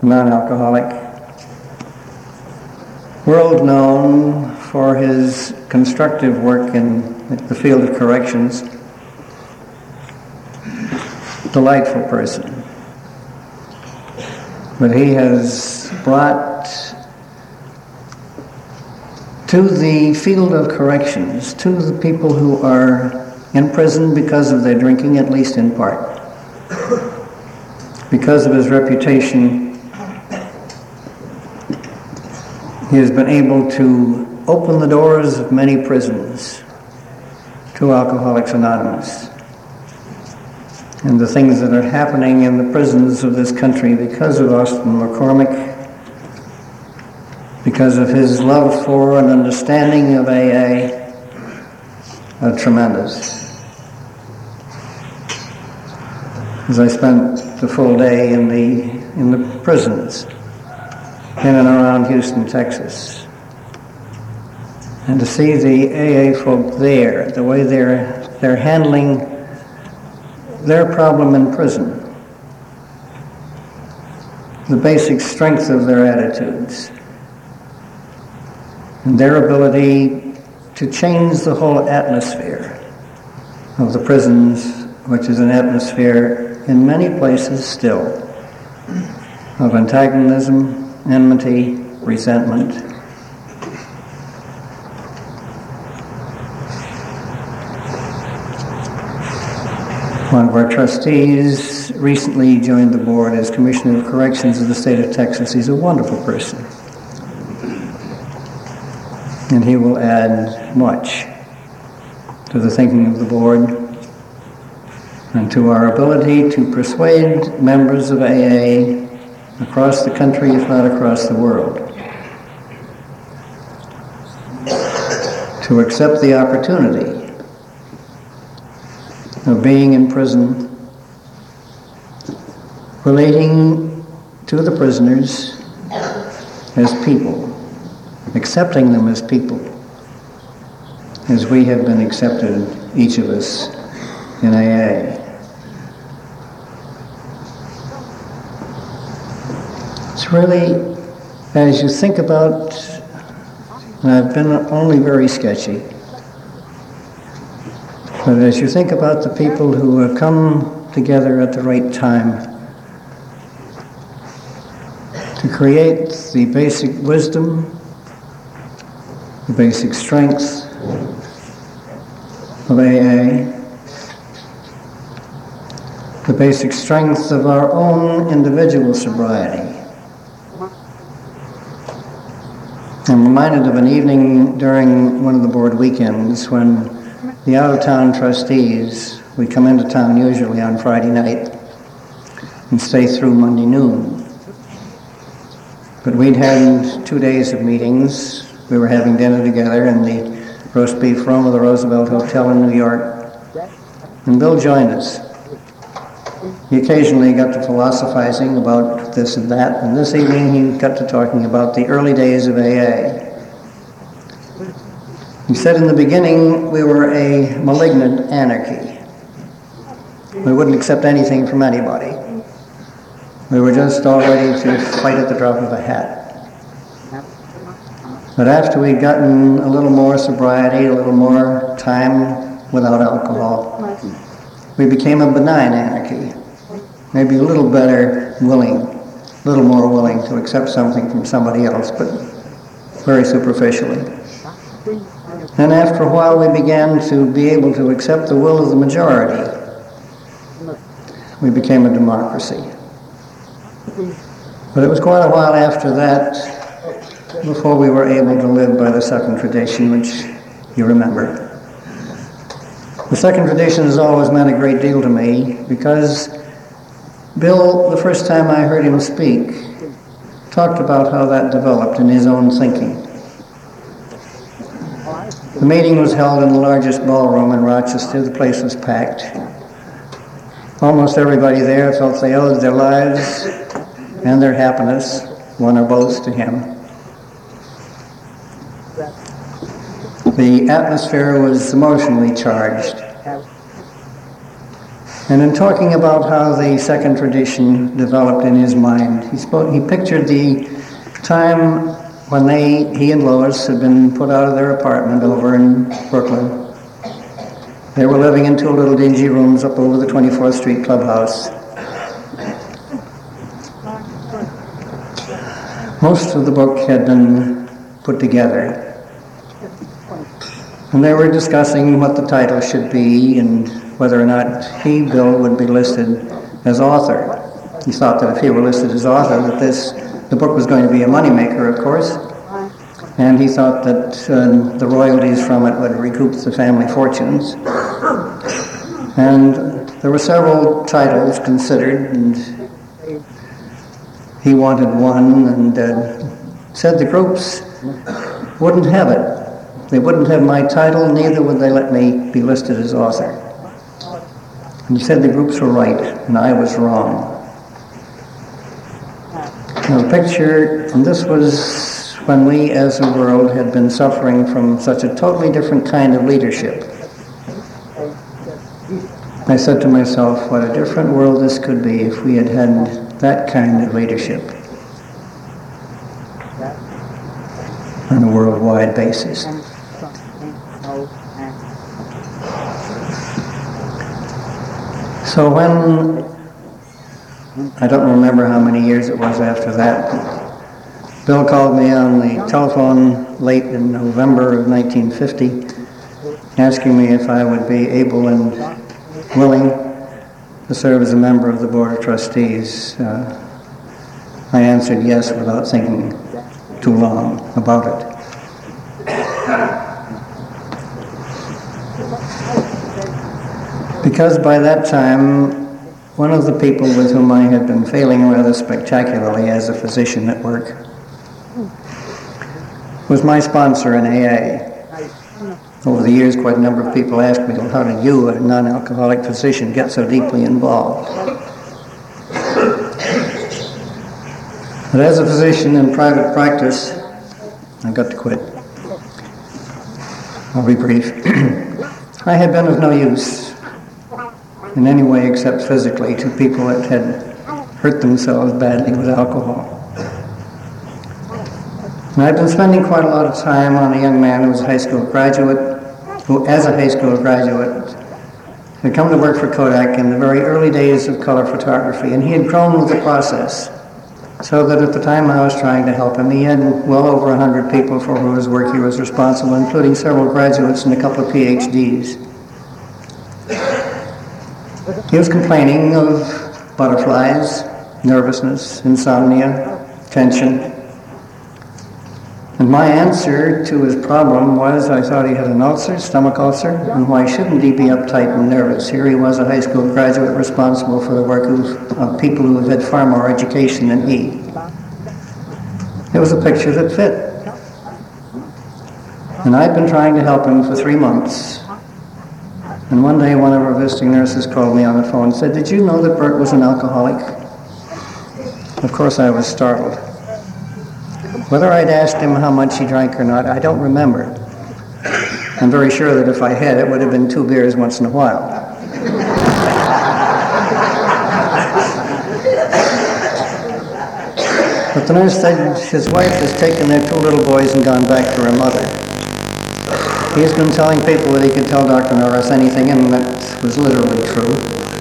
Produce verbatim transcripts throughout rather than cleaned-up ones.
non-alcoholic, world known for his constructive work in the field of corrections, delightful person. But he has brought to the field of corrections, to the people who are in prison because of their drinking, at least in part, because of his reputation, he has been able to open the doors of many prisons to Alcoholics Anonymous. And the things that are happening in the prisons of this country because of Austin McCormick, because of his love for and understanding of A A, are tremendous. As I spent the full day in the in the prisons in and around Houston, Texas, and to see the A A folk there, the way they're they're handling their problem in prison, the basic strength of their attitudes, and their ability to change the whole atmosphere of the prisons, which is an atmosphere in many places still of antagonism, enmity, resentment. One of our trustees recently joined the board as Commissioner of Corrections of the state of Texas. He's a wonderful person. And he will add much to the thinking of the board and to our ability to persuade members of A A across the country, if not across the world, to accept the opportunity of being in prison, relating to the prisoners as people, accepting them as people, as we have been accepted, each of us, in A A. It's really, as you think about, and I've been only very sketchy, but as you think about the people who have come together at the right time to create the basic wisdom, the basic strength of A A, the basic strength of our own individual sobriety. I'm reminded of an evening during one of the board weekends when the out-of-town trustees, we come into town usually on Friday night and stay through Monday noon. But we'd had two days of meetings. We were having dinner together in the roast beef room of the Roosevelt Hotel in New York. And Bill joined us. He occasionally got to philosophizing about this and that, and this evening he got to talking about the early days of A A. He said in the beginning we were a malignant anarchy. We wouldn't accept anything from anybody. We were just all ready to fight at the drop of a hat. But after we'd gotten a little more sobriety, a little more time without alcohol, we became a benign anarchy. Maybe a little better willing, a little more willing to accept something from somebody else, but very superficially. And after a while we began to be able to accept the will of the majority. We became a democracy. But it was quite a while after that before we were able to live by the second tradition, which you remember. The second tradition has always meant a great deal to me because Bill, the first time I heard him speak, talked about how that developed in his own thinking. The meeting was held in the largest ballroom in Rochester. The place was packed. Almost everybody there felt they owed their lives and their happiness, one or both, to him. The atmosphere was emotionally charged. And in talking about how the second tradition developed in his mind, he spoke, he pictured the time when they, he and Lois had been put out of their apartment over in Brooklyn. They were living in two little dingy rooms up over the twenty-fourth Street clubhouse. Most of the book had been put together. And they were discussing what the title should be and whether or not he, Bill, would be listed as author. He thought that if he were listed as author, that this, the book was going to be a moneymaker, of course. And he thought that uh, the royalties from it would recoup the family fortunes. And there were several titles considered, and he wanted one, and uh, said the groups wouldn't have it. They wouldn't have my title, neither would they let me be listed as author. And he said the groups were right, and I was wrong. Now the picture, and this was when we as a world had been suffering from such a totally different kind of leadership. I said to myself, what a different world this could be if we had had that kind of leadership on a worldwide basis. So when, I don't remember how many years it was after that, Bill called me on the telephone late in November of nineteen fifty, asking me if I would be able and willing to serve as a member of the Board of Trustees. Uh, I answered yes without thinking too long about it. Because by that time, one of the people with whom I had been failing rather spectacularly as a physician at work was my sponsor in A A. Over the years, quite a number of people asked me, well, how did you, a non-alcoholic physician, get so deeply involved? But as a physician in private practice, I got to quit. I'll be brief. I had been of no use in any way except physically to people that had hurt themselves badly with alcohol. And I've been spending quite a lot of time on a young man who was a high school graduate, who as a high school graduate had come to work for Kodak in the very early days of color photography, and he had grown with the process, so that at the time I was trying to help him, he had well over one hundred people for whose work he was responsible, including several graduates and a couple of P H Ds. He was complaining of butterflies, nervousness, insomnia, tension. And my answer to his problem was I thought he had an ulcer, stomach ulcer, and why shouldn't he be uptight and nervous? Here he was, a high school graduate responsible for the work of, of people who have had far more education than he. It was a picture that fit. And I'd been trying to help him for three months. And one day one of our visiting nurses called me on the phone and said, did you know that Bert was an alcoholic? Of course I was startled. Whether I'd asked him how much he drank or not, I don't remember. I'm very sure that if I had, it would have been two beers once in a while. But the nurse said his wife has taken their two little boys and gone back to her mother. He's been telling people that he could tell Doctor Norris anything, and that was literally true.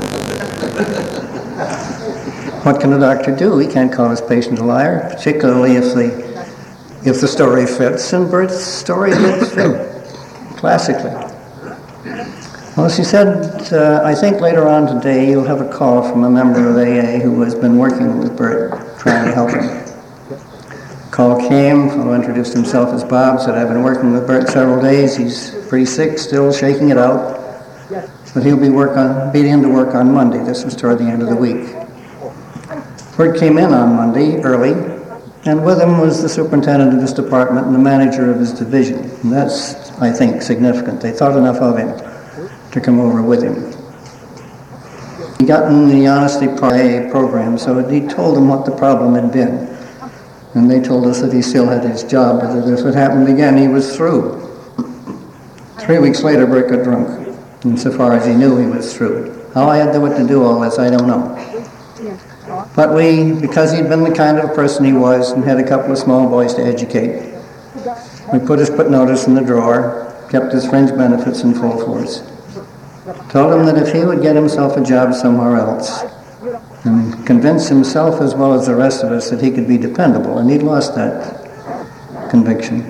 What can a doctor do? He can't call his patient a liar, particularly if the if the story fits, and Bert's story did fit, classically. Well, she said, uh, I think later on today you'll have a call from a member of A A who has been working with Bert, trying to help him. Call came, fellow introduced himself as Bob, said, I've been working with Bert several days, he's pretty sick, still shaking it out, but he'll be work on, be in to work on Monday. This was toward the end of the week. Bert came in on Monday early, and with him was the superintendent of his department and the manager of his division. And that's, I think, significant. They thought enough of him to come over with him. He got in the Honesty program, so he told them what the problem had been. And they told us that he still had his job, but that if it happened again, he was through. Three weeks later, Bert got drunk. And so far as he knew, he was through. How I had what to do all this, I don't know. But we, because he'd been the kind of person he was and had a couple of small boys to educate, we put his put notice in the drawer, kept his fringe benefits in full force. Told him that if he would get himself a job somewhere else and convince himself as well as the rest of us that he could be dependable, and he'd lost that conviction.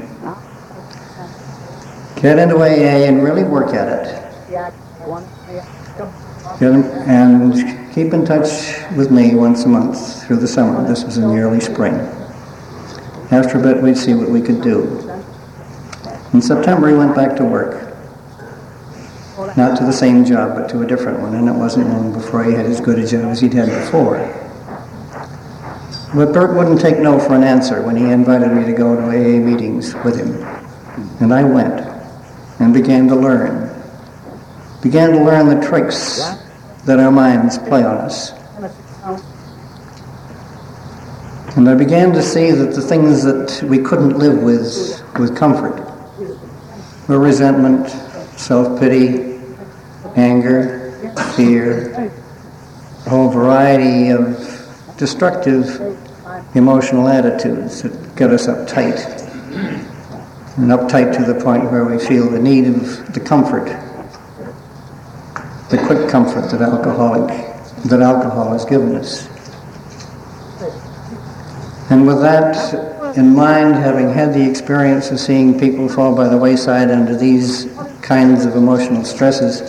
Get into A A and really work at it. Get him, and keep in touch with me once a month through the summer. This was in the early spring. After a bit, we'd see what we could do. In September, he went back to work. Not to the same job, but to a different one, and it wasn't long before he had as good a job as he'd had before. But Bert wouldn't take no for an answer when he invited me to go to A A meetings with him. And I went and began to learn. Began to learn the tricks that our minds play on us. And I began to see that the things that we couldn't live with with comfort were resentment, self-pity, anger, fear, a whole variety of destructive emotional attitudes that get us uptight, and uptight to the point where we feel the need of the comfort, the quick comfort that alcoholic, that alcohol has given us. And with that in mind, having had the experience of seeing people fall by the wayside under these kinds of emotional stresses,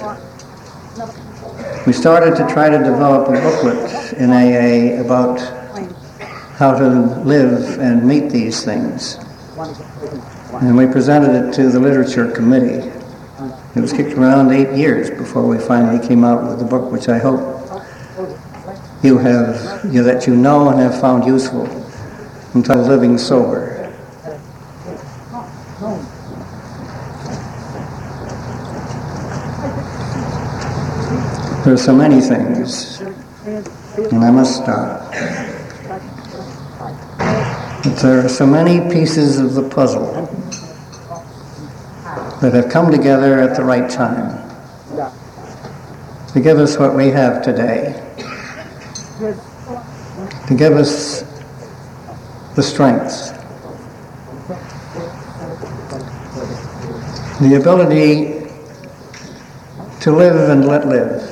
we started to try to develop a booklet in A A about how to live and meet these things. And we presented it to the literature committee. It was kicked around eight years before we finally came out with the book, which I hope you have, you, that you know and have found useful, entitled Living Sober. There are so many things, and I must stop. But there are so many pieces of the puzzle that have come together at the right time to give us what we have today, to give us the strengths, the ability to live and let live,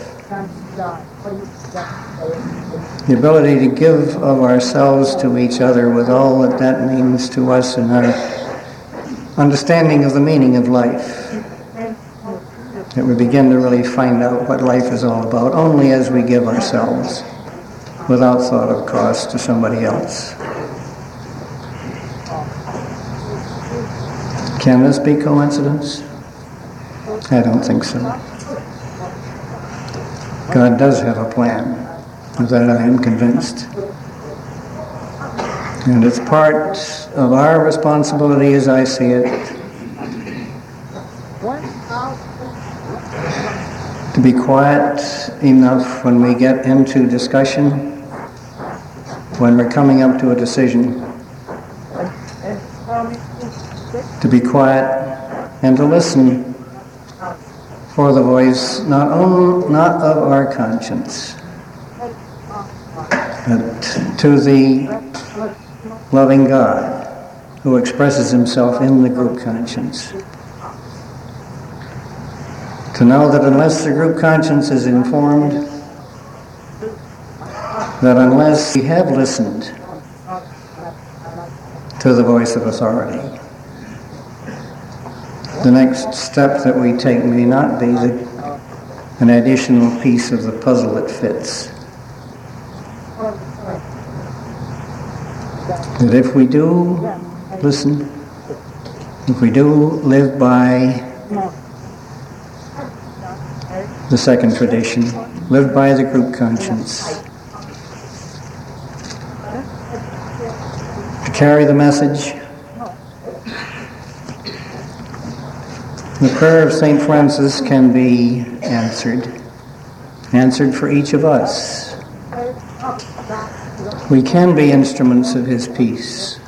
the ability to give of ourselves to each other with all that that means to us and our understanding of the meaning of life, that we begin to really find out what life is all about only as we give ourselves without thought of cost to somebody else. Can this be coincidence? I don't think so. God does have a plan, of that I am convinced. And it's part of our responsibility, as I see it, to be quiet enough when we get into discussion, when we're coming up to a decision, to be quiet and to listen for the voice not only not of our conscience, but to the loving God who expresses himself in the group conscience. To know that unless the group conscience is informed, that unless we have listened to the voice of authority, the next step that we take may not be the, an additional piece of the puzzle that fits. That if we do listen, if we do live by the second tradition, live by the group conscience, to carry the message, the prayer of Saint Francis can be answered, answered for each of us. We can be instruments of his peace.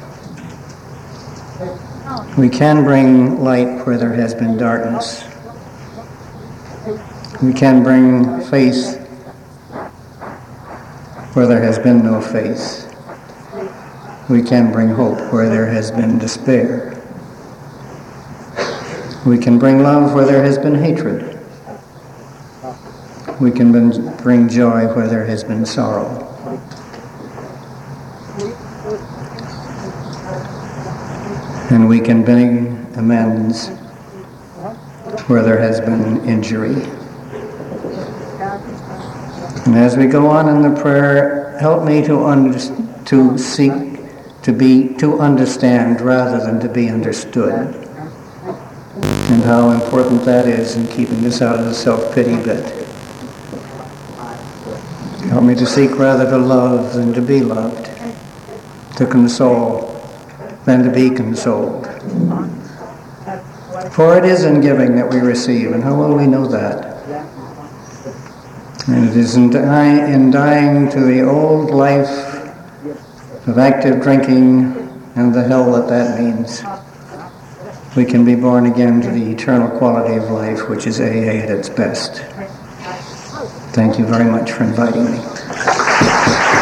We can bring light where there has been darkness. We can bring faith where there has been no faith. We can bring hope where there has been despair. We can bring love where there has been hatred. We can bring joy where there has been sorrow. And we can bring amends where there has been injury. And as we go on in the prayer, help me to under, to seek to be to understand rather than to be understood, and how important that is in keeping us out of the self-pity bit. Help me to seek rather to love than to be loved, to console than to be consoled. For it is in giving that we receive, and how will we know that? And it is in, die, in dying to the old life of active drinking and the hell that that means, we can be born again to the eternal quality of life, which is A A at its best. Thank you very much for inviting me.